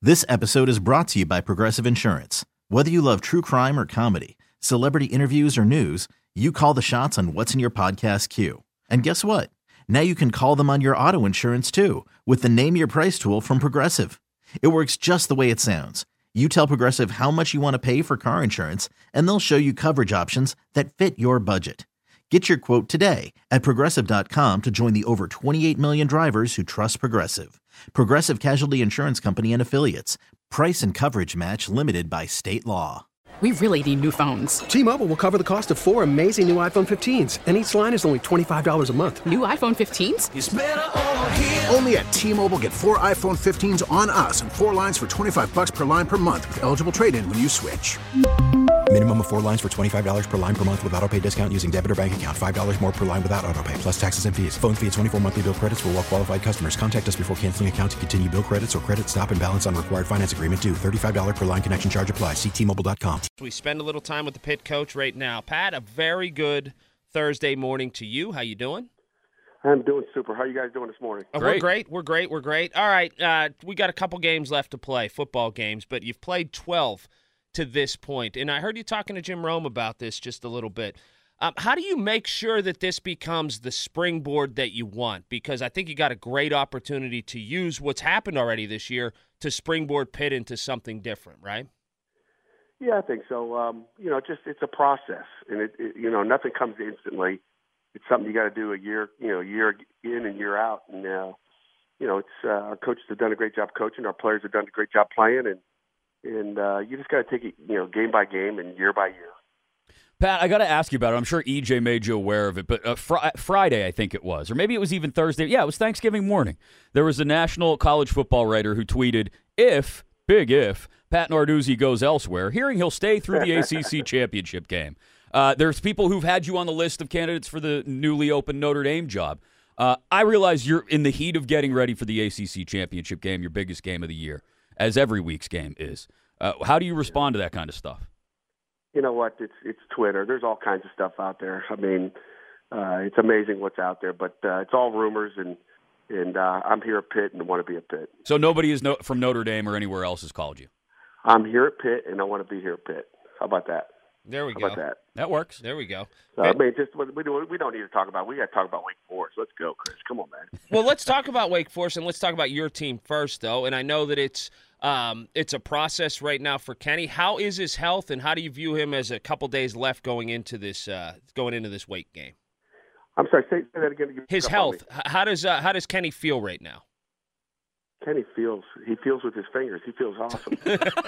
This episode is brought to you by Progressive Insurance. Whether you love true crime or comedy, celebrity interviews or news, you call the shots on what's in your podcast queue. And guess what? Now you can call them on your auto insurance too with the Name Your Price tool from Progressive. It works just the way it sounds. You tell Progressive how much you want to pay for car insurance, and they'll show you coverage options that fit your budget. Get your quote today at Progressive.com to join the over 28 million drivers who trust Progressive. Progressive Casualty Insurance Company and Affiliates. Price and coverage match limited by state law. We really need new phones. T-Mobile will cover the cost of 4 amazing new iPhone 15s, and each line is only $25 a month. New iPhone 15s? It's better over here. Only at T-Mobile, get 4 iPhone 15s on us and 4 lines for $25 per line per month with eligible trade-in when you switch. Minimum of 4 lines for $25 per line per month with autopay discount using debit or bank account. $5 more per line without autopay, plus taxes and fees. Phone fee at 24 monthly bill credits for well-qualified customers. Contact us before canceling account to continue bill credits or credit stop and balance on required finance agreement due. $35 per line connection charge applies. See T-Mobile.com. We spend a little time with the Pitt coach right now. Pat, a very good Thursday morning to you. How you doing? I'm doing super. How are you guys doing this morning? We're great. We're great. All right, we got a couple games left to play, football games, but you've played 12 to this point. And I heard you talking to Jim Rome about this just a little bit. How do you make sure that this becomes the springboard that you want? Because I think you got a great opportunity to use what's happened already this year to springboard Pitt into something different, right? Yeah, I think so. It's a process, and nothing comes instantly. It's something you got to do a year in and year out. And our coaches have done a great job coaching. Our players have done a great job playing, and you just got to take it, game by game and year by year. Pat, I got to ask you about it. I'm sure EJ made you aware of it, but Friday, I think it was, or maybe it was even Thursday. Yeah, it was Thanksgiving morning. There was a national college football writer who tweeted, big if, Pat Narduzzi goes elsewhere, hearing he'll stay through the ACC championship game. There's people who've had you on the list of candidates for the newly opened Notre Dame job. I realize you're in the heat of getting ready for the ACC championship game, your biggest game of the year, as every week's game is. How do you respond to that kind of stuff? You know what? It's Twitter. There's all kinds of stuff out there. I mean, it's amazing what's out there, but it's all rumors, and I'm here at Pitt and want to be at Pitt. So nobody is from Notre Dame or anywhere else has called you? I'm here at Pitt, and I want to be here at Pitt. How about that? There we How go. about that? That works. There we go. I mean, we don't need to talk about. We got to talk about Wake Forest. Let's go, Chris. Come on, man. Well, let's talk about Wake Forest, and let's talk about your team first, though. And I know that it's a process right now for Kenny. How is his health, and how do you view him as a couple days left going into this Wake game? I'm sorry. Say that again. His health. How does Kenny feel right now? Kenny feels with his fingers. He feels awesome.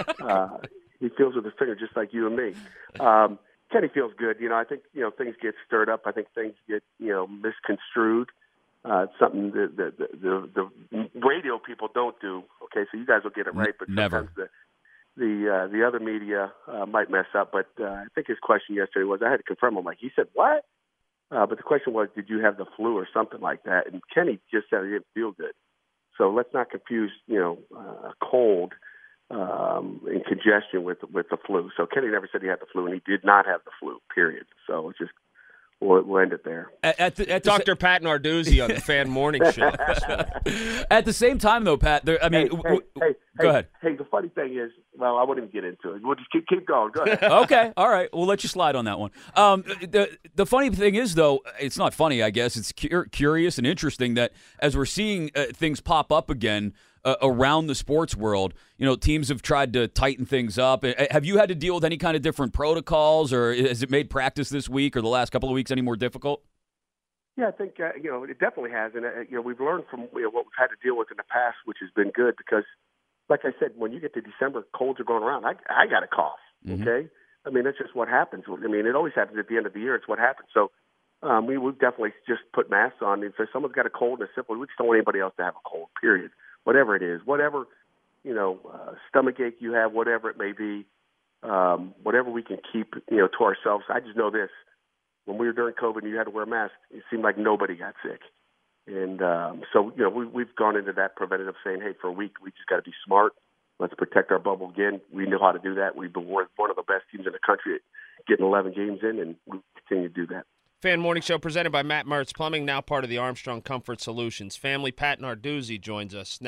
He feels with his fingers just like you and me. Kenny feels good. I think things get stirred up. I think things get misconstrued. It's something that the radio people don't do. Okay, so you guys will get it right, but never. Sometimes the other media might mess up. But I think his question yesterday was, I had to confirm him. Like, he said, what? But the question was, did you have the flu or something like that? And Kenny just said he didn't feel good. So let's not confuse, a cold and congestion with the flu. So Kenny never said he had the flu, and he did not have the flu, period. So it's just we'll end it there. At Dr. Pat Narduzzi on the Fan Morning Show. At the same time, though, Pat, go ahead. Hey, the funny thing is, well, I wouldn't even get into it. We'll just keep going. Go ahead. Okay, all right. We'll let you slide on that one. The funny thing is, though, it's not funny, I guess. It's curious and interesting that as we're seeing things pop up again around the sports world, teams have tried to tighten things up. Have you had to deal with any kind of different protocols, or has it made practice this week or the last couple of weeks any more difficult? Yeah, I think, it definitely has. And, we've learned from what we've had to deal with in the past, which has been good because, like I said, when you get to December, colds are going around. I got a cough, okay? I mean, that's just what happens. I mean, it always happens at the end of the year. It's what happens. So we've definitely just put masks on. If someone's got a cold and it's simple, we just don't want anybody else to have a cold, period. Whatever it is, whatever, stomach ache you have, whatever it may be, whatever we can keep, to ourselves. I just know this. When we were during COVID and you had to wear a mask, it seemed like nobody got sick. And so, we've gone into that preventative saying, hey, for a week, we just got to be smart. Let's protect our bubble again. We know how to do that. We've been one of the best teams in the country at getting 11 games in, and we continue to do that. Fan Morning Show presented by Matt Mertz Plumbing, now part of the Armstrong Comfort Solutions family. Pat Narduzzi joins us now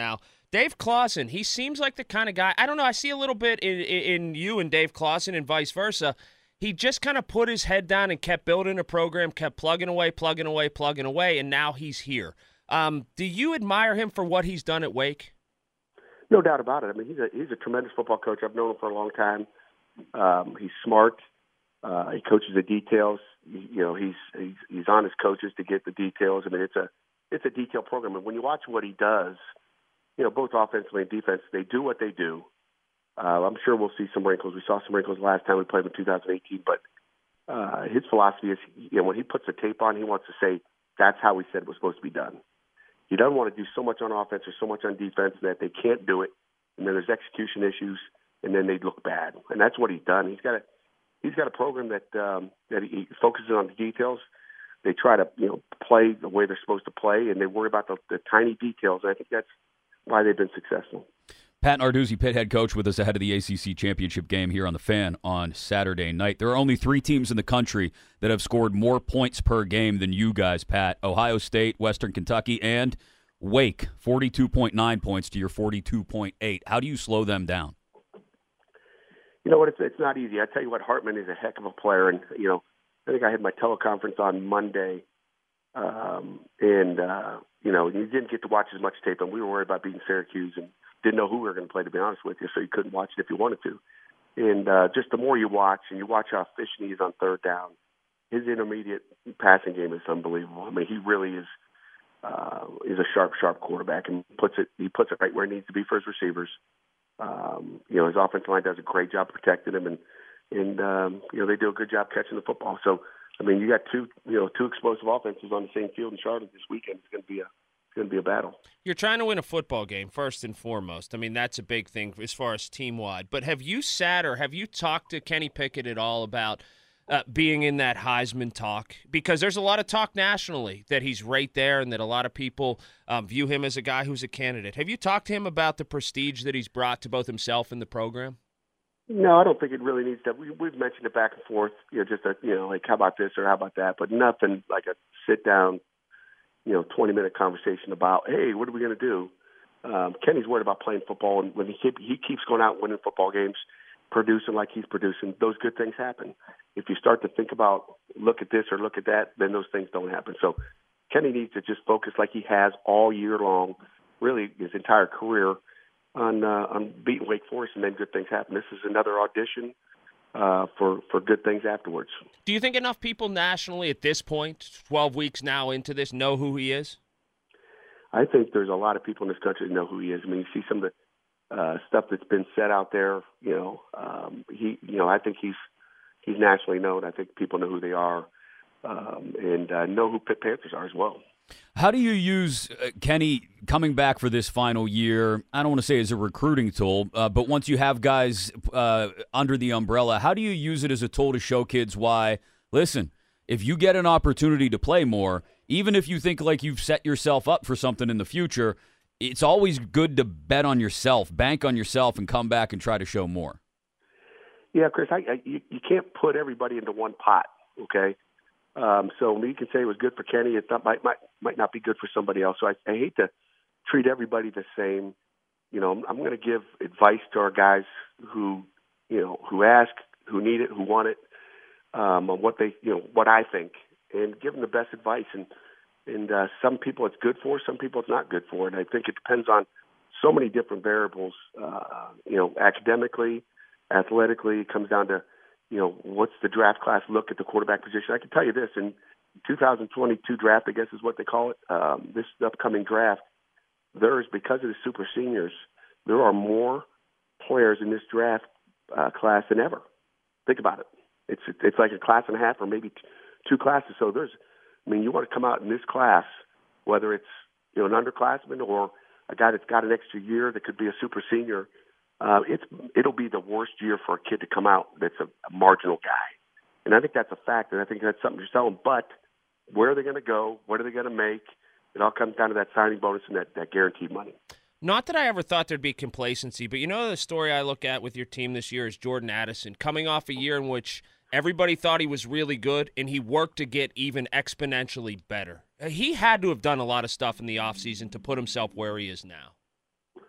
Dave Clawson, he seems like the kind of guy, I don't know, I see a little bit in you and Dave Clawson and vice versa. He just kind of put his head down and kept building a program, kept plugging away, and now he's here. Do you admire him for what he's done at Wake? No doubt about it. I mean, he's a tremendous football coach. I've known him for a long time. He's smart. He coaches the details. He's on his coaches to get the details. I mean, it's a detailed program. And when you watch what he does, both offensively and defense, they do what they do. I'm sure we'll see some wrinkles. We saw some wrinkles last time we played in 2018. But his philosophy is, when he puts the tape on, he wants to say, that's how we said it was supposed to be done. He doesn't want to do so much on offense or so much on defense that they can't do it, and then there's execution issues, and then they look bad. And that's what he's done. He's got a program that he focuses on the details. They try to play the way they're supposed to play, and they worry about the tiny details. And I think that's why they've been successful. Pat Narduzzi, Pitt head coach, with us ahead of the ACC championship game here on The Fan on Saturday night. There are only 3 teams in the country that have scored more points per game than you guys, Pat. Ohio State, Western Kentucky, and Wake, 42.9 points to your 42.8. How do you slow them down? You know what? It's not easy. I tell you what, Hartman is a heck of a player. And, I think I had my teleconference on Monday, and you didn't get to watch as much tape, and we were worried about beating Syracuse and didn't know who we were going to play, to be honest with you, so you couldn't watch it if you wanted to. And just the more you watch, and you watch how efficient he is on third down, his intermediate passing game is unbelievable. I mean, he really is a sharp quarterback, and he puts it right where it needs to be for his receivers. His offensive line does a great job protecting him, and they do a good job catching the football. So, I mean, you got two explosive offenses on the same field in Charlotte this weekend. It's going to be a battle. You're trying to win a football game first and foremost. I mean, that's a big thing as far as team-wide. But have you sat or have you talked to Kenny Pickett at all about being in that Heisman talk? Because there's a lot of talk nationally that he's right there and that a lot of people view him as a guy who's a candidate. Have you talked to him about the prestige that he's brought to both himself and the program? No, I don't think it really needs to. We've mentioned it back and forth, like how about this or how about that, but nothing like a sit-down, 20-minute conversation about, hey, what are we going to do? Kenny's worried about playing football, and when he keeps going out and winning football games, producing like he's producing, those good things happen. If you start to think about look at this or look at that, then those things don't happen. So Kenny needs to just focus like he has all year long, really his entire career, on beating Wake Forest, and then good things happen. This is another audition for good things afterwards. Do you think enough people nationally at this point, 12 weeks now into this, know who he is? I think there's a lot of people in this country that know who he is. I mean, you see some of the stuff that's been said out there. I think he's nationally known. I think people know who they are, and know who Pitt Panthers are as well. How do you use Kenny coming back for this final year? I don't want to say as a recruiting tool, but once you have guys under the umbrella, how do you use it as a tool to show kids why, listen, if you get an opportunity to play more, even if you think like you've set yourself up for something in the future, it's always good to bet on yourself, bank on yourself, and come back and try to show more? Yeah, Chris, you can't put everybody into one pot, okay? So you can say it was good for Kenny. It might not be good for somebody else. So I hate to treat everybody the same. I'm going to give advice to our guys who ask, who need it, who want it, on what they, what I think, and give them the best advice. And some people it's good for, some people it's not good for. And I think it depends on so many different variables. Academically, athletically, it comes down to, what's the draft class look at the quarterback position? I can tell you this, in 2022 draft, I guess is what they call it, this upcoming draft, because of the super seniors, there are more players in this draft class than ever. Think about it. It's like a class and a half or maybe two classes. So you want to come out in this class, whether it's, an underclassman or a guy that's got an extra year that could be a super senior, it'll be the worst year for a kid to come out that's a marginal guy. And I think that's a fact, and I think that's something to sell them. But where are they going to go? What are they going to make? It all comes down to that signing bonus and that guaranteed money. Not that I ever thought there'd be complacency, but the story I look at with your team this year is Jordan Addison, coming off a year in which everybody thought he was really good, and he worked to get even exponentially better. He had to have done a lot of stuff in the offseason to put himself where he is now.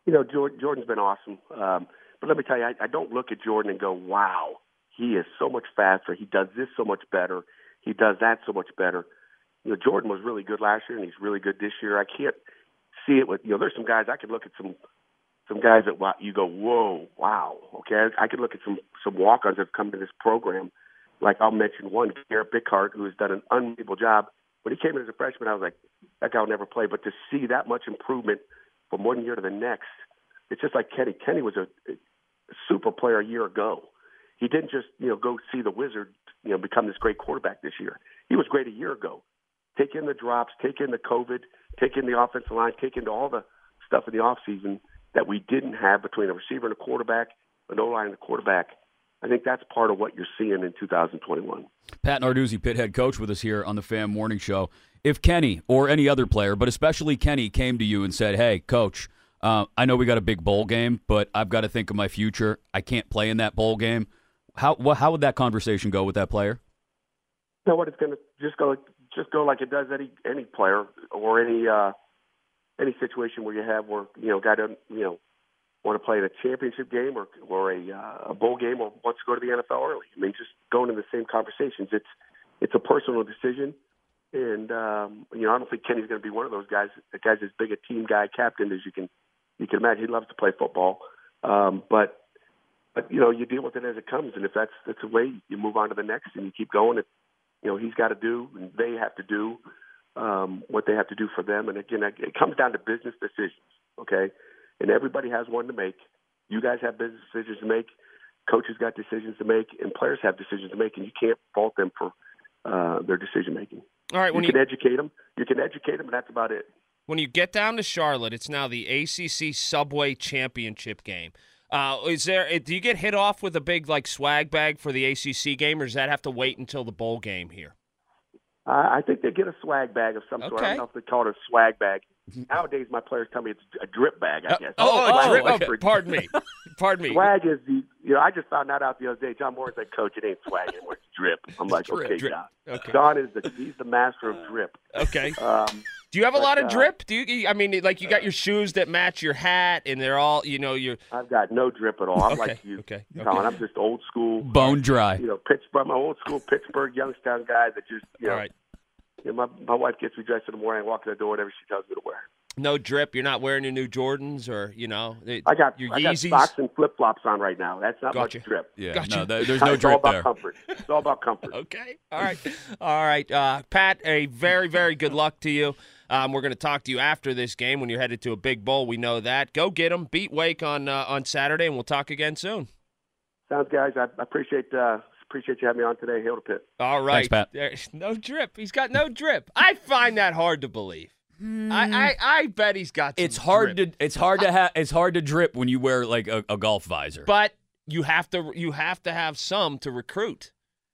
Jordan's been awesome. But let me tell you, I don't look at Jordan and go, wow, he is so much faster. He does this so much better. He does that so much better. Jordan was really good last year, and he's really good this year. I can't see it with, there's some guys, I could look at some guys that you go, whoa, wow. Okay, I could look at some walk-ons that have come to this program. Like I'll mention one, Garrett Bickhart, who has done an unbelievable job. When he came in as a freshman, I was like, that guy will never play. But to see that much improvement from one year to the next, it's just like Kenny. Kenny was a super player a year ago. He didn't just, go see the Wizard, become this great quarterback this year. He was great a year ago. Take in the drops, take in the COVID, take in the offensive line, take into all the stuff in the offseason that we didn't have between a receiver and a quarterback, an O-line and a quarterback. I think that's part of what you're seeing in 2021. Pat Narduzzi, Pitt head coach, with us here on the Fan Morning Show. If Kenny or any other player, but especially Kenny, came to you and said, hey, coach, I know we got a big bowl game, but I've got to think of my future. I can't play in that bowl game. How would that conversation go with that player? You know what? It's going to just go like it does any player or any situation where you have where guy doesn't want to play in a championship game or a bowl game or wants to go to the NFL early. I mean, just going in the same conversations. It's a personal decision, and I don't think Kenny's going to be one of those guys. The guy's as big a team guy, captain as you can imagine. He loves to play football, but you deal with it as it comes, and if that's the way, you move on to the next, and you keep going. He's got to do, and they have to do what they have to do for them. And again, it comes down to business decisions, okay? And everybody has one to make. You guys have business decisions to make. Coaches got decisions to make, and players have decisions to make, and you can't fault them for their decision making. All right, you can educate them. You can educate them, and that's about it. When you get down to Charlotte, it's now the ACC Subway Championship game. Do you get hit off with a big swag bag for the ACC game, or does that have to wait until the bowl game here? I think they get a swag bag of some sort. I don't know if they call it a swag bag. Nowadays, my players tell me it's a drip bag, I guess. Drip. Okay. Pardon me. Swag is I just found that out the other day. John Moore said, Coach, it ain't swag anymore. It's drip. I'm like, okay, John. Okay. John he's the master of drip. Okay. Do you have a lot of drip? Do you? I mean, you got your shoes that match your hat, and they're all, I've got no drip at all. I'm like you, Colin. I'm just old school, bone dry. Pittsburgh, my old school Pittsburgh Youngstown guy that just, All right. My wife gets me dressed in the morning. I walk in the door, whatever she tells me to wear. No drip. You're not wearing your new Jordans, or I got Yeezys. Socks and flip flops on right now. That's not much drip. Yeah, gotcha. There's no drip there. It's all about comfort. Okay. All right. Pat, a very, very good luck to you. We're going to talk to you after this game when you're headed to a big bowl. We know that. Go get them. Beat Wake on Saturday, and we'll talk again soon. Sounds, guys. I appreciate you having me on today. Hail to Pitt. All right. Thanks, Pat. There's no drip. He's got no drip. I find that hard to believe. I bet he's got some drip. It's hard to drip when you wear a golf visor. But you have to have some to recruit.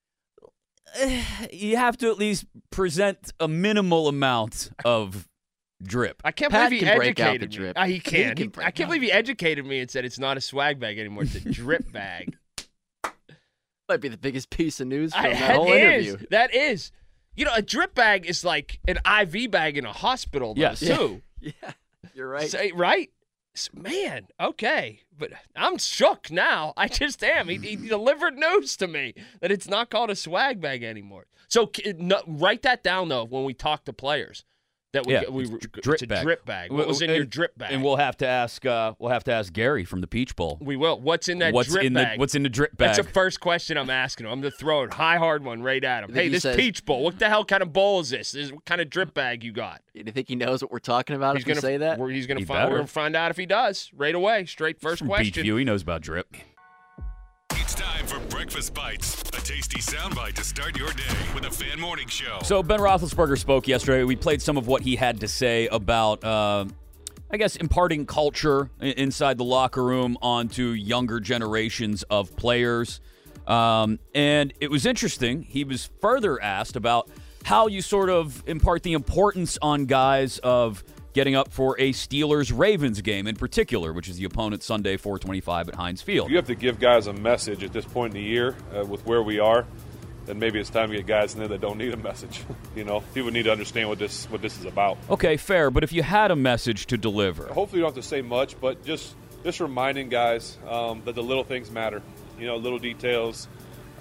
You have to at least present a minimal amount of drip. I can't Pat believe he can break out educated the me. drip. He can. He can I can't believe he educated me and said it's not a swag bag anymore. It's a drip bag. Might be the biggest piece of news from that That whole interview. That is. A drip bag is like an IV bag in a hospital, though, Yes. too. Yeah, you're right. Right? Man, okay. But I'm shook now. I just am. He delivered news to me that it's not called a swag bag anymore. So write that down, though, when we talk to players. That drip it's a bag. drip bag. What was in your drip bag? And we'll have to ask Gary from the Peach Bowl. We will. What's in that drip bag? What's in the drip bag? That's the first question I'm asking him. I'm going to throw a hard one right at him. Hey, this says, Peach Bowl, what the hell kind of bowl is this? What kind of drip bag you got? Do you think he knows what we're talking about if we say that? We're going better. to find out if he does right away. Straight first from question. Beachview, he knows about drip. It's time for Breakfast Bites, a tasty soundbite to start your day with a Fan Morning Show. So Ben Roethlisberger spoke yesterday. We played some of what he had to say about, imparting culture inside the locker room onto younger generations of players. And it was interesting. He was further asked about how you sort of impart the importance on guys of getting up for a Steelers-Ravens game in particular, which is the opponent Sunday, 4:25 at Heinz Field. You have to give guys a message at this point in the year with where we are, then maybe it's time to get guys in there that don't need a message. People need to understand what this is about. Okay, fair. But if you had a message to deliver, hopefully you don't have to say much, but just reminding guys that the little things matter. Little details.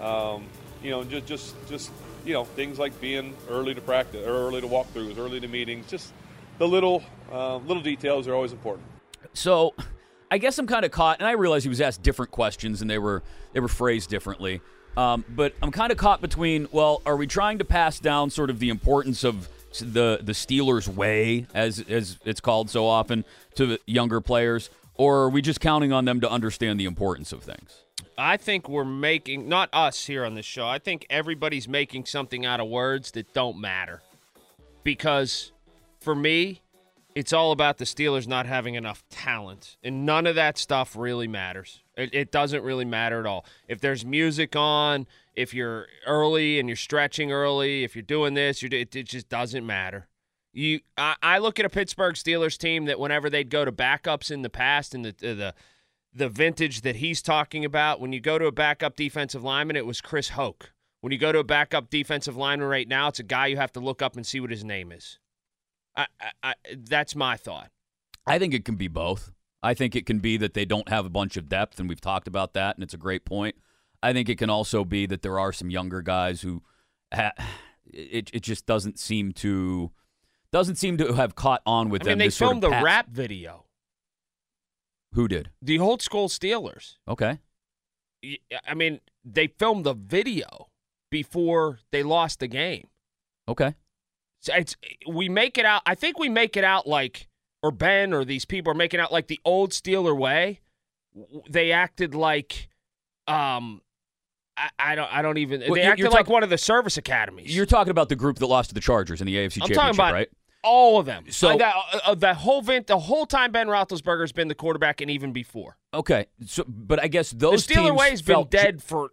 Just things like being early to practice, or early to walkthroughs, early to meetings. Just the little details are always important. So, I guess I'm kind of caught, and I realize he was asked different questions and they were phrased differently. But I'm kind of caught between, well, are we trying to pass down sort of the importance of the Steelers way, as it's called so often, to the younger players, or are we just counting on them to understand the importance of things? I think we're making, not us here on this show, I think everybody's making something out of words that don't matter. Because for me, it's all about the Steelers not having enough talent. And none of that stuff really matters. It doesn't really matter at all. If there's music on, if you're early and you're stretching early, if you're doing this, it just doesn't matter. I look at a Pittsburgh Steelers team that whenever they'd go to backups in the past, and the vintage that he's talking about, when you go to a backup defensive lineman, it was Chris Hoke. When you go to a backup defensive lineman right now, it's a guy you have to look up and see what his name is. That's my thought. I think it can be both. I think it can be that they don't have a bunch of depth, and we've talked about that, and it's a great point. I think it can also be that there are some younger guys who it just doesn't seem to have caught on with them. I mean, they filmed the rap video. Who did? The old school Steelers. Okay. I mean, they filmed the video before they lost the game. Okay. So we make it out. I think we make it out like, or Ben or these people are making out like the old Steeler way. They acted like, I don't even. Well, they acted like one of the service academies. You're talking about the group that lost to the Chargers in the AFC Championship, talking about right? All of them. So the whole time Ben Roethlisberger has been the quarterback, and even before. Okay, so but I guess those the Steeler teams way has been dead for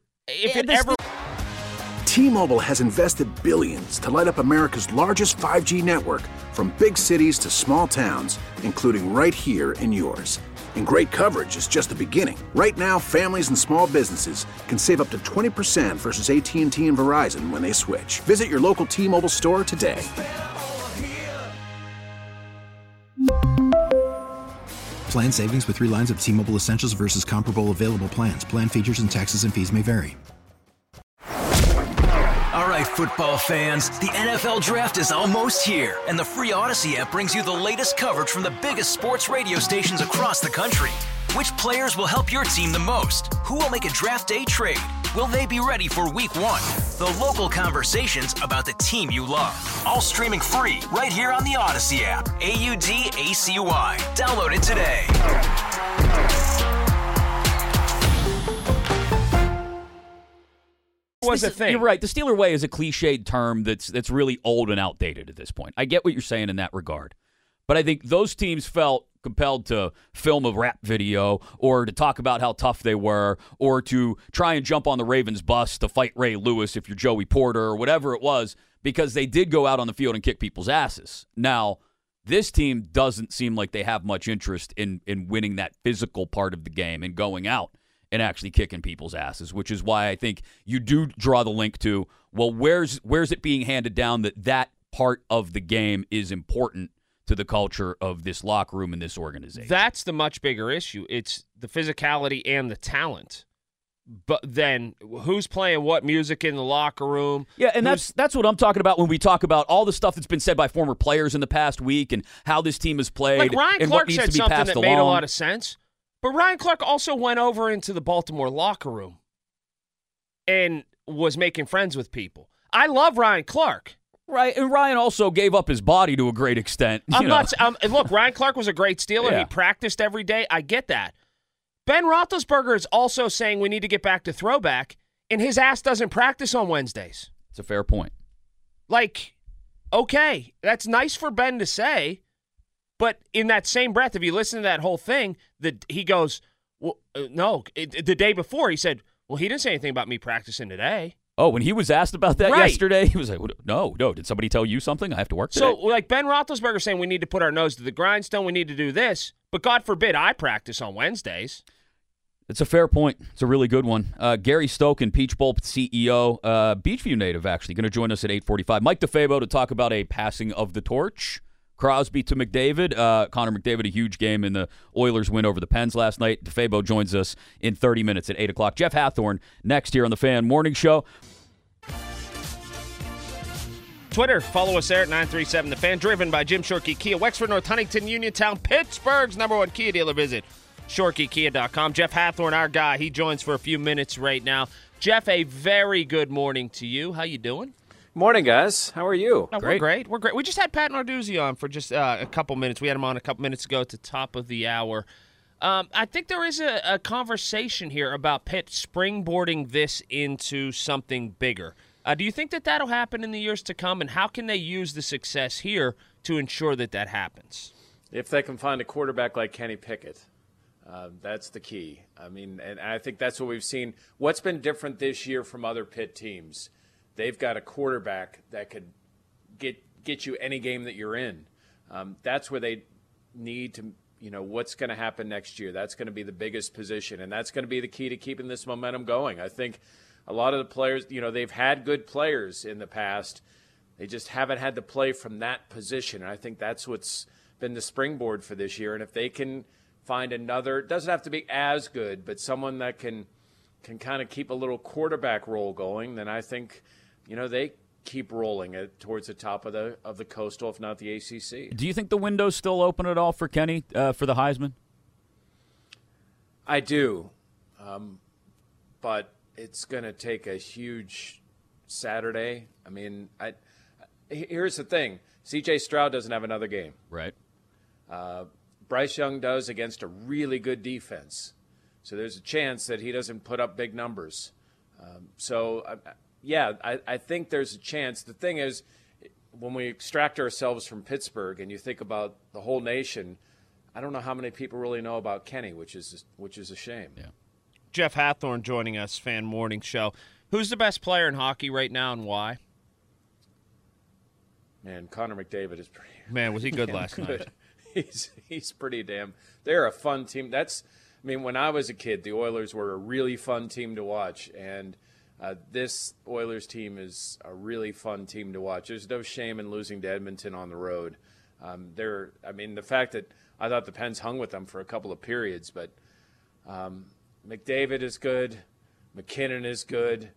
T-Mobile has invested billions to light up America's largest 5G network, from big cities to small towns, including right here in yours. And great coverage is just the beginning. Right now, families and small businesses can save up to 20% versus AT&T and Verizon when they switch. Visit your local T-Mobile store today. Plan savings with 3 lines of T-Mobile Essentials versus comparable available plans. Plan features and taxes and fees may vary. All right, football fans, the NFL Draft is almost here, and the free Odyssey app brings you the latest coverage from the biggest sports radio stations across the country. Which players will help your team the most? Who will make a draft day trade? Will they be ready for week 1? The local conversations about the team you love. All streaming free right here on the Odyssey app. AUDACY. Download it today. Was a thing. You're right. The Steeler way is a cliched term that's really old and outdated at this point. I get what you're saying in that regard. But I think those teams felt compelled to film a rap video or to talk about how tough they were or to try and jump on the Ravens bus to fight Ray Lewis if you're Joey Porter or whatever it was, because they did go out on the field and kick people's asses. Now, this team doesn't seem like they have much interest in winning that physical part of the game and going out and actually kicking people's asses, which is why I think you do draw the link to, well, where's it being handed down that part of the game is important to the culture of this locker room and this organization. That's the much bigger issue. It's the physicality and the talent. But then who's playing what music in the locker room? Yeah, and that's what I'm talking about when we talk about all the stuff that's been said by former players in the past week and how this team has played. Like Ryan and Clark what needs said to be something passed that along. made a lot of sense. But Ryan Clark also went over into the Baltimore locker room and was making friends with people. I love Ryan Clark. Right, and Ryan also gave up his body to a great extent. Look, Ryan Clark was a great Steeler. Yeah. He practiced every day. I get that. Ben Roethlisberger is also saying we need to get back to throwback, and his ass doesn't practice on Wednesdays. It's a fair point. Like, okay, that's nice for Ben to say, but in that same breath, if you listen to that whole thing, he goes, well, the day before he said, well, he didn't say anything about me practicing today. Oh, when he was asked about that yesterday, he was like, no, did somebody tell you something? I have to work today. So, like Ben Roethlisberger saying we need to put our nose to the grindstone, we need to do this, but God forbid I practice on Wednesdays. It's a fair point. It's a really good one. Gary Stokan, Peach Bowl CEO, Beachview native, actually, going to join us at 8:45. Mike DeFabo to talk about a passing of the torch. Crosby to McDavid. Connor McDavid, a huge game in the Oilers win over the Pens last night. DeFabo joins us in 30 minutes at 8 o'clock. Jeff Hathhorn next here on the Fan Morning Show. Twitter, follow us there at 937 The Fan, driven by Jim Shorkey Kia, Wexford, North Huntington, Uniontown, Pittsburgh's #1 Kia dealer. Visit ShorkeyKia.com. Jeff Hathhorn, our guy, he joins for a few minutes right now. Jeff, a very good morning to you. How you doing? Morning, guys. How are you? Oh, we're great. We're great. We just had Pat Narduzzi on for just a couple minutes. We had him on a couple minutes ago at the top of the hour. I think there is a conversation here about Pitt springboarding this into something bigger. Do you think that that'll happen in the years to come, and how can they use the success here to ensure that that happens? If they can find a quarterback like Kenny Pickett, that's the key. I mean, and I think that's what we've seen. What's been different this year from other Pitt teams? They've got a quarterback that could get you any game that you're in. That's where they need to, what's going to happen next year. That's going to be the biggest position, and that's going to be the key to keeping this momentum going. I think a lot of the players, they've had good players in the past. They just haven't had to play from that position. And I think that's what's been the springboard for this year. And if they can find another, it doesn't have to be as good, but someone that can kind of keep a little quarterback roll going, then I think, they keep rolling it towards the top of the Coastal, if not the ACC. Do you think the window's still open at all for Kenny for the Heisman? I do, but it's going to take a huge Saturday. I mean, here's the thing. C.J. Stroud doesn't have another game. Right. Bryce Young does against a really good defense. So there's a chance that he doesn't put up big numbers. I think there's a chance. The thing is, when we extract ourselves from Pittsburgh and you think about the whole nation, I don't know how many people really know about Kenny, which is a shame. Yeah. Jeff Hathhorn joining us, Fan Morning Show. Who's the best player in hockey right now and why? Man, Connor McDavid is pretty. Man, was he good last night? He's pretty damn. They're a fun team. When I was a kid, the Oilers were a really fun team to watch, and this Oilers team is a really fun team to watch. There's no shame in losing to Edmonton on the road. The fact that I thought the Pens hung with them for a couple of periods, but McDavid is good. McKinnon is good.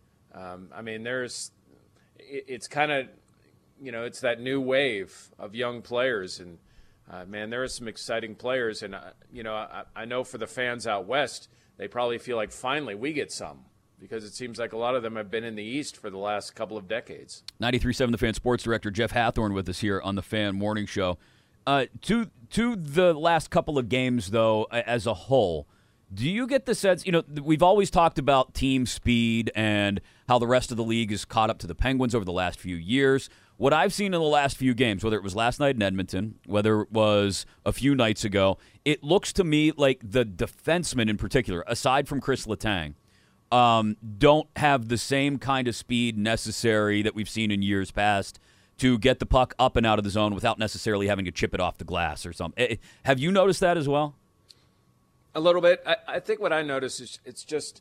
It's kind of, it's that new wave of young players. And, there are some exciting players. And, I know for the fans out west, they probably feel like finally we get some, because it seems like a lot of them have been in the East for the last couple of decades. 93.7 The Fan Sports Director Jeff Hathhorn with us here on the Fan Morning Show. To the last couple of games, though, as a whole, do you get the sense, we've always talked about team speed and how the rest of the league is caught up to the Penguins over the last few years. What I've seen in the last few games, whether it was last night in Edmonton, whether it was a few nights ago, it looks to me like the defensemen in particular, aside from Chris Letang, don't have the same kind of speed necessary that we've seen in years past to get the puck up and out of the zone without necessarily having to chip it off the glass or something. Have you noticed that as well? A little bit. I think what I notice is it's just,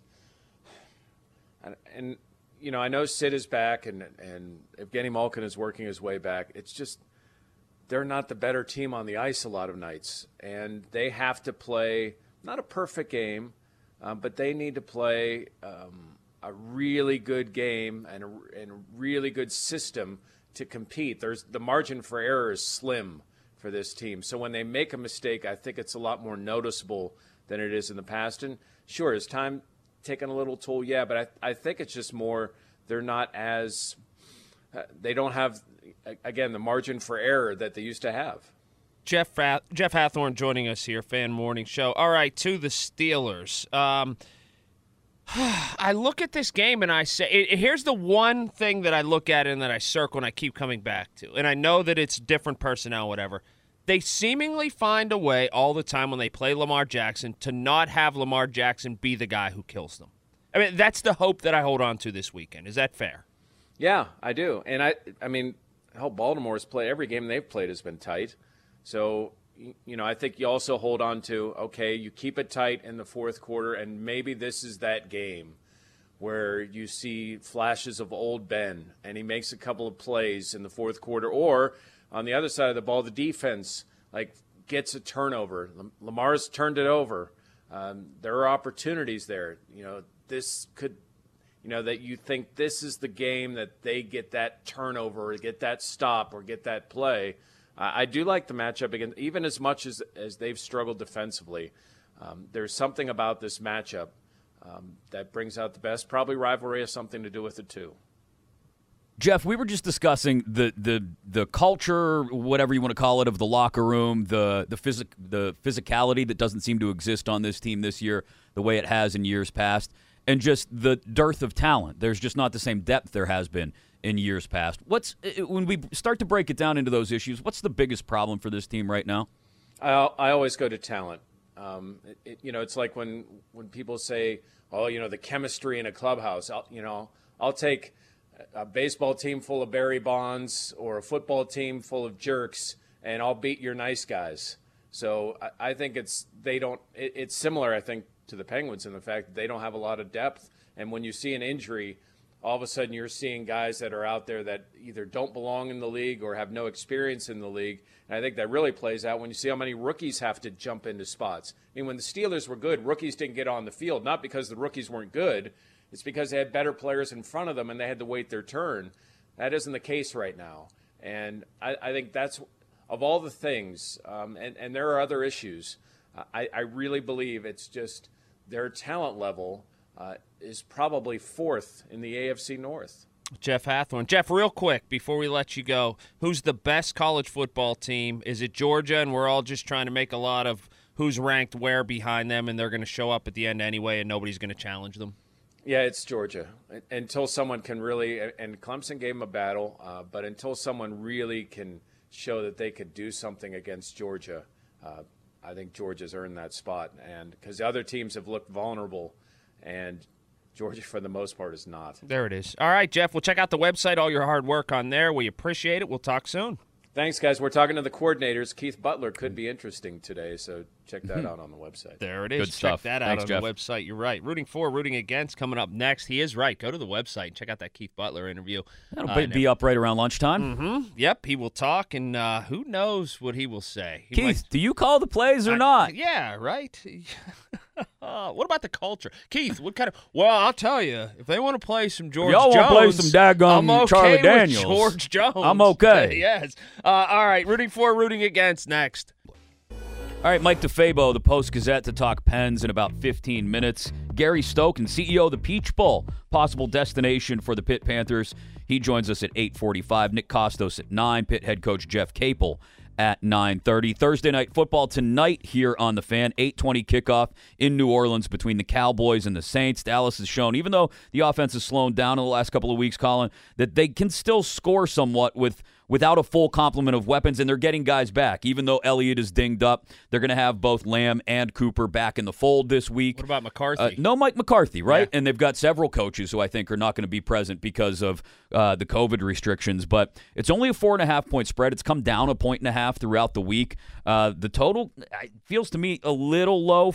and I know Sid is back and Evgeny Malkin is working his way back. It's just they're not the better team on the ice a lot of nights, and they have to play not a perfect game, but they need to play a really good game and a really good system to compete. The margin for error is slim for this team. So when they make a mistake, I think it's a lot more noticeable than it is in the past. And sure, is time taking a little toll? Yeah, but I think it's just more they're not as they don't have, again, the margin for error that they used to have. Jeff Hathhorn joining us here, Fan Morning Show. All right, to the Steelers. I look at this game and I say, here's the one thing that I look at and that I circle and I keep coming back to. And I know that it's different personnel, whatever. They seemingly find a way all the time when they play Lamar Jackson to not have Lamar Jackson be the guy who kills them. I mean, that's the hope that I hold on to this weekend. Is that fair? Yeah, I do. And I mean, Baltimore's play every game they've played has been tight. So, I think you also hold on to, okay, you keep it tight in the fourth quarter, and maybe this is that game where you see flashes of old Ben, and he makes a couple of plays in the fourth quarter. Or on the other side of the ball, the defense gets a turnover. Lamar's turned it over. There are opportunities there. This could, that you think this is the game that they get that turnover, or get that stop, or get that play. I do like the matchup again, even as much as they've struggled defensively. There's something about this matchup that brings out the best. Probably rivalry has something to do with it too. Jeff, we were just discussing the culture, whatever you want to call it, of the locker room, the physicality that doesn't seem to exist on this team this year the way it has in years past, and just the dearth of talent. There's just not the same depth there has been in years past. When we start to break it down into those issues, what's the biggest problem for this team right now? I always go to talent. It's like when people say, the chemistry in a clubhouse. I'll take a baseball team full of Barry Bonds or a football team full of jerks, and I'll beat your nice guys. So I think it's similar, I think, to the Penguins in the fact that they don't have a lot of depth. And when you see an injury, all of a sudden you're seeing guys that are out there that either don't belong in the league or have no experience in the league. And I think that really plays out when you see how many rookies have to jump into spots. I mean, when the Steelers were good, rookies didn't get on the field, not because the rookies weren't good. It's because they had better players in front of them and they had to wait their turn. That isn't the case right now. And I think that's, of all the things, and there are other issues, I really believe it's just their talent level is probably fourth in the AFC North. Jeff Hathorn. Jeff, real quick, before we let you go, who's the best college football team? Is it Georgia, and we're all just trying to make a lot of who's ranked where behind them, and they're going to show up at the end anyway, and nobody's going to challenge them? Yeah, it's Georgia. Until someone can really – and Clemson gave them a battle, but until someone really can show that they could do something against Georgia, I think Georgia's earned that spot. And because the other teams have looked vulnerable, and Georgia, for the most part, is not. There it is. All right, Jeff, we'll check out the website, all your hard work on there. We appreciate it. We'll talk soon. Thanks, guys. We're talking to the coordinators. Keith Butler could be interesting today, so check that out on the website. There it is. Good stuff. Check that out Thanks, on Jeff. the website. You're right. Rooting for, rooting against coming up next. He is right. Go to the website and check out that Keith Butler interview. That'll be up right around lunchtime. Mm-hmm. Yep, he will talk, and who knows what he will say. Keith, do you call the plays or not? Yeah, right. What about the culture? Keith, what kind of – well, I'll tell you, if they want to play some George Jones – y'all want to play some daggum I'm okay Charlie Daniels. With George Jones. I'm okay. Yes. All right, rooting for, rooting against next. All right, Mike DeFabo, the Post-Gazette, to talk Pens in about 15 minutes. Gary Stokan, CEO of the Peach Bowl, possible destination for the Pitt Panthers. He joins us at 8:45. Nick Kostos at 9. Pitt head coach Jeff Capel at 9:30. Thursday night football tonight here on The Fan. 8:20 kickoff in New Orleans between the Cowboys and the Saints. Dallas has shown, even though the offense has slowed down in the last couple of weeks, Colin, that they can still score somewhat without a full complement of weapons, and they're getting guys back. Even though Elliott is dinged up, they're going to have both Lamb and Cooper back in the fold this week. What about McCarthy? No Mike McCarthy, right? Yeah. And they've got several coaches who I think are not going to be present because of the COVID restrictions. But it's only a 4.5-point spread. It's come down 1.5 throughout the week. The total feels to me a little low,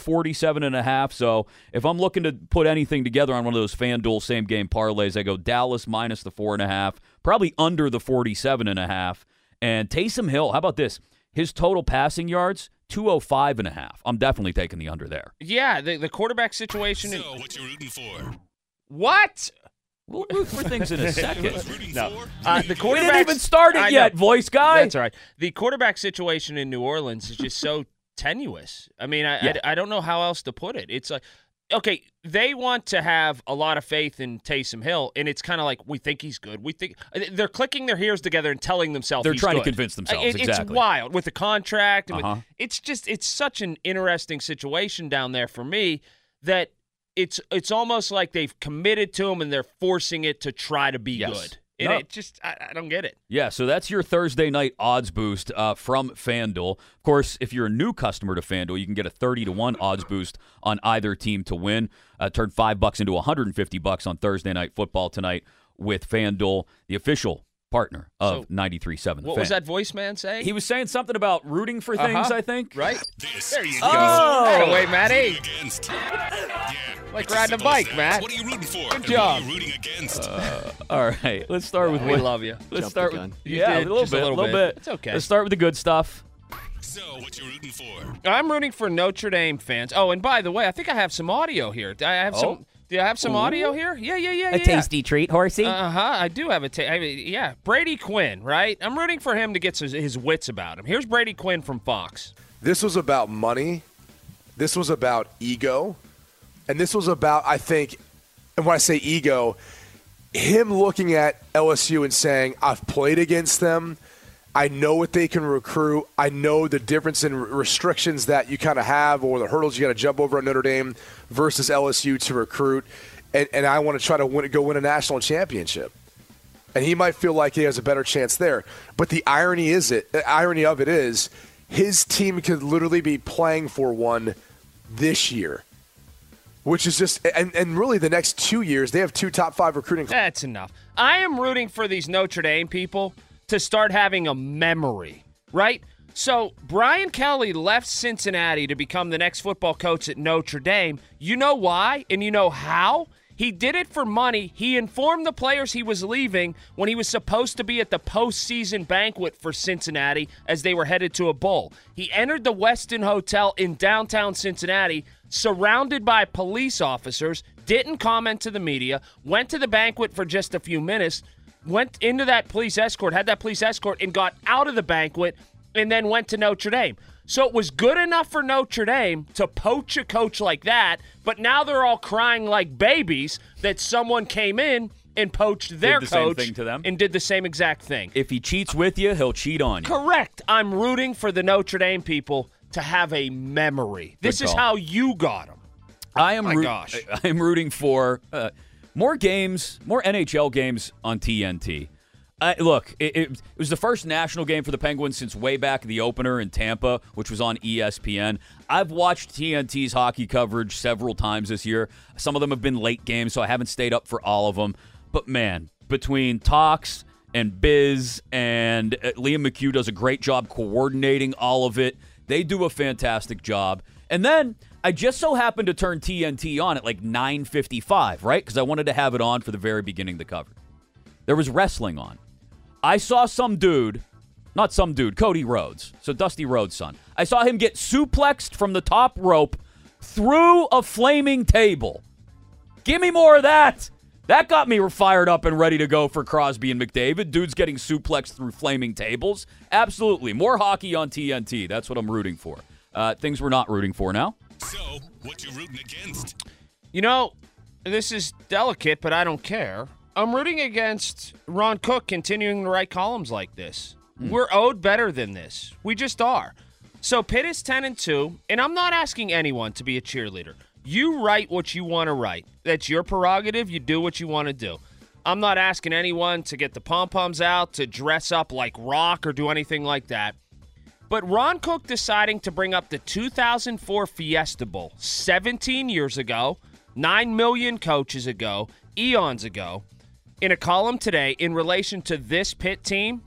47.5. So if I'm looking to put anything together on one of those FanDuel same-game parlays, I go Dallas minus the 4.5, probably under the 47.5. And Taysom Hill, how about this? His total passing yards, 205.5. I'm definitely taking the under there. Yeah, the quarterback situation. So, what you rooting for? What? We'll root for things in a second. No, the quarterback. We didn't even start it yet, voice guy. That's all right. The quarterback situation in New Orleans is just so tenuous. I mean, I don't know how else to put it. It's like, okay, they want to have a lot of faith in Taysom Hill, and it's kind of like, we think he's good. We think they're clicking their heels together and telling themselves they're he's trying good. to convince themselves. It's exactly wild with the contract. Uh-huh. It's such an interesting situation down there for me that it's almost like they've committed to him and they're forcing it to try to be good. No. It just, I don't get it. Yeah, so that's your Thursday night odds boost from FanDuel. Of course, if you're a new customer to FanDuel, you can get a 30-1 odds boost on either team to win. Turn $5 into $150 on Thursday night football tonight with FanDuel, the official partner of 93.7. What was that voice man saying? He was saying something about rooting for things, I think. Right? There you go. That away, Matty. Like riding a bike, Matt. What are you rooting for? Good job. What are you rooting against? All right, let's start with we love you. Let's Jump start the with gun. yeah, did, a little just a bit, little bit. It's okay. Let's start with the good stuff. So, what you rooting for? I'm rooting for Notre Dame fans. Oh, and by the way, I think I have some audio here. Do I have some? Do I have some audio here? Yeah. tasty treat, horsey. I do have a Brady Quinn, right? I'm rooting for him to get his wits about him. Here's Brady Quinn from Fox. This was about money. This was about ego. And this was about, I think, and when I say ego, him looking at LSU and saying, I've played against them. I know what they can recruit. I know the difference in restrictions that you kind of have or the hurdles you got to jump over at Notre Dame versus LSU to recruit. And I want to try to go win a national championship. And he might feel like he has a better chance there. But the irony of it is his team could literally be playing for one this year. Which is just – and really the next 2 years, they have 2 top 5 recruiting. That's enough. I am rooting for these Notre Dame people to start having a memory, right? So Brian Kelly left Cincinnati to become the next football coach at Notre Dame. You know why and you know how? He did it for money. He informed the players he was leaving when he was supposed to be at the postseason banquet for Cincinnati as they were headed to a bowl. He entered the Westin Hotel in downtown Cincinnati, surrounded by police officers, didn't comment to the media, went to the banquet for just a few minutes, went into that police escort, had that police escort, and got out of the banquet, and then went to Notre Dame. So it was good enough for Notre Dame to poach a coach like that, but now they're all crying like babies that someone came in and poached their Did the coach same thing to them? and did the same exact thing. If he cheats with you, he'll cheat on you. Correct. I'm rooting for the Notre Dame people to have a memory. This is how you got them. I am rooting for more games, more NHL games on TNT. Look, it was the first national game for the Penguins since way back the opener in Tampa, which was on ESPN. I've watched TNT's hockey coverage several times this year. Some of them have been late games, so I haven't stayed up for all of them. But, man, between Talks and Biz and Liam McHugh does a great job coordinating all of it. They do a fantastic job. And then I just so happened to turn TNT on at like 9:55, right? Because I wanted to have it on for the very beginning of the cover. There was wrestling on. I saw Cody Rhodes, so Dusty Rhodes' son. I saw him get suplexed from the top rope through a flaming table. Give me more of that. That got me fired up and ready to go for Crosby and McDavid. Dudes getting suplexed through flaming tables. Absolutely. More hockey on TNT. That's what I'm rooting for. Things we're not rooting for now. So, what you rooting against? You know, this is delicate, but I don't care. I'm rooting against Ron Cook continuing to write columns like this. We're owed better than this. We just are. So Pitt is 10-2, and I'm not asking anyone to be a cheerleader. You write what you want to write. That's your prerogative. You do what you want to do. I'm not asking anyone to get the pom-poms out, to dress up like Rock or do anything like that. But Ron Cook deciding to bring up the 2004 Fiesta Bowl 17 years ago, 9 million coaches ago, eons ago, in a column today in relation to this Pitt team,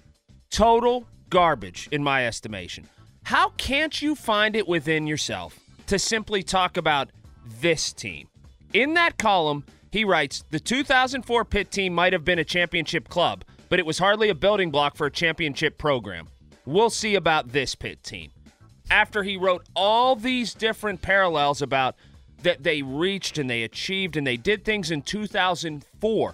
total garbage in my estimation. How can't you find it within yourself to simply talk about this team? In that column, he writes, the 2004 Pitt team might have been a championship club, but it was hardly a building block for a championship program. We'll see about this Pitt team. After he wrote all these different parallels about that they reached and they achieved and they did things in 2004,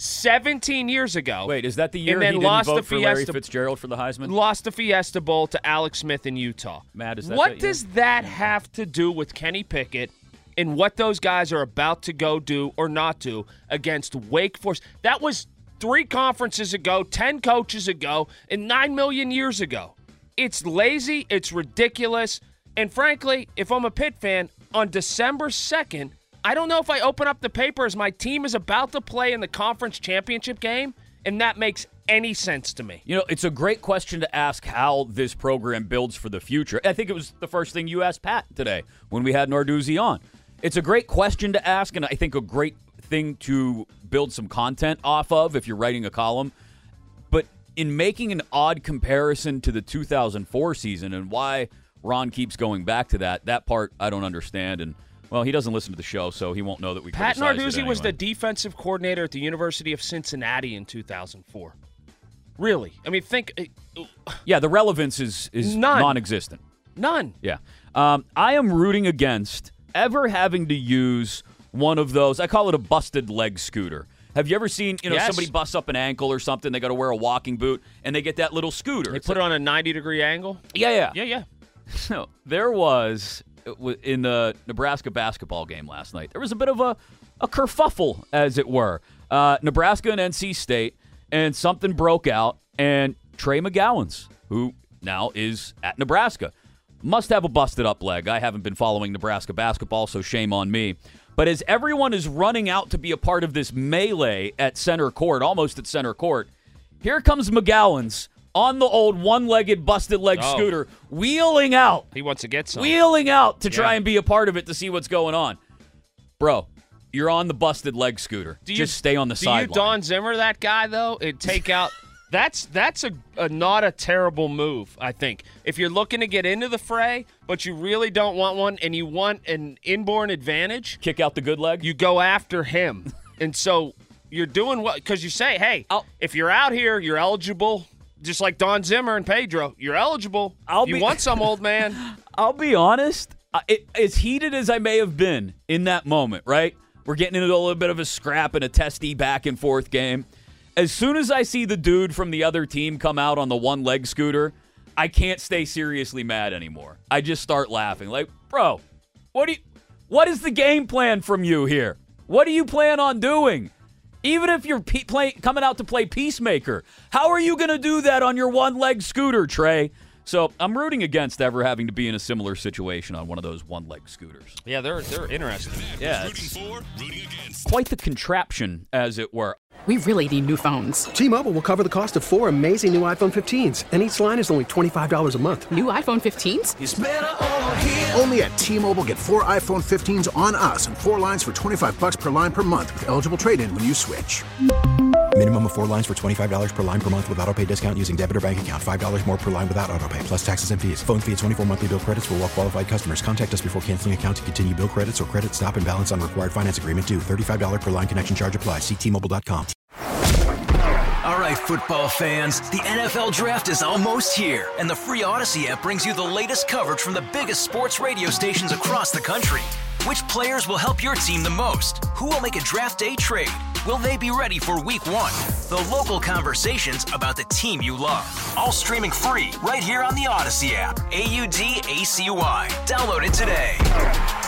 17 years ago. Wait, is that the year and then he didn't lost vote the for Larry Fitzgerald for the Heisman? Lost the Fiesta Bowl to Alex Smith in Utah. Matt, is that what does that have to do with Kenny Pickett and what those guys are about to go do or not do against Wake Forest? That was 3 conferences ago, 10 coaches ago, and 9 million years ago. It's lazy, it's ridiculous, and frankly, if I'm a Pitt fan, on December 2nd, I don't know if I open up the paper as my team is about to play in the conference championship game, and that makes any sense to me. You know, it's a great question to ask how this program builds for the future. I think it was the first thing you asked Pat today when we had Narduzzi on. It's a great question to ask, and I think a great thing to build some content off of if you're writing a column. in making an odd comparison to the 2004 season and why Ron keeps going back to that part I don't understand. And, well, he doesn't listen to the show, so he won't know that we Pat criticized it Narduzzi anyway. was the defensive coordinator at the University of Cincinnati in 2004. Really? I mean, think. Yeah, the relevance is None. non-existent. None. Yeah. I am rooting against ever having to use one of those. I call it a busted leg scooter. Have you ever seen, Yes. somebody busts up an ankle or something, they got to wear a walking boot, and they get that little scooter? They put it on a 90-degree angle? Yeah. Yeah. So there was, in the Nebraska basketball game last night, there was a bit of a kerfuffle, as it were. Nebraska and NC State, and something broke out, and Trey McGowens, who now is at Nebraska, must have a busted up leg. I haven't been following Nebraska basketball, so shame on me. But as everyone is running out to be a part of this melee at center court, almost at center court, here comes McGowens on the old one-legged busted leg scooter, wheeling out. He wants to get some. Wheeling out to try and be a part of it to see what's going on. Bro, you're on the busted leg scooter. Just stay on the sideline. Do you Don Zimmer that guy, though? And take out... That's a not a terrible move, I think. If you're looking to get into the fray, but you really don't want one and you want an inborn advantage... Kick out the good leg? You go after him. And so you're doing what... Because you say, hey, if you're out here, you're eligible... Just like Don Zimmer and Pedro, you're eligible. You want some, old man. I'll be honest. As heated as I may have been in that moment, right? We're getting into a little bit of a scrap and a testy back and forth game. As soon as I see the dude from the other team come out on the one-leg scooter, I can't stay seriously mad anymore. I just start laughing. Like, bro, what is the game plan from you here? What do you plan on doing? Even if you're coming out to play peacemaker, how are you going to do that on your one-leg scooter, Trey? So I'm rooting against ever having to be in a similar situation on one of those one-leg scooters. Yeah, they're interesting. Yeah, it's quite the contraption, as it were. We really need new phones. T-Mobile will cover the cost of 4 amazing new iPhone 15s, and each line is only $25 a month. New iPhone 15s? It's better over here. Only at T-Mobile, get 4 iPhone 15s on us and 4 lines for $25 per line per month with eligible trade-in when you switch. Minimum of 4 lines for $25 per line per month with autopay discount using debit or bank account. $5 more per line without autopay, plus taxes and fees. Phone fee at 24 monthly bill credits for well-qualified customers. Contact us before canceling account to continue bill credits or credit stop and balance on required finance agreement due. $35 per line connection charge applies. See T-Mobile.com. All right, football fans, the NFL Draft is almost here, and the free Odyssey app brings you the latest coverage from the biggest sports radio stations across the country. Which players will help your team the most? Who will make a draft day trade? Will they be ready for week 1? The local conversations about the team you love. All streaming free right here on the Odyssey app. AUDACY. Download it today.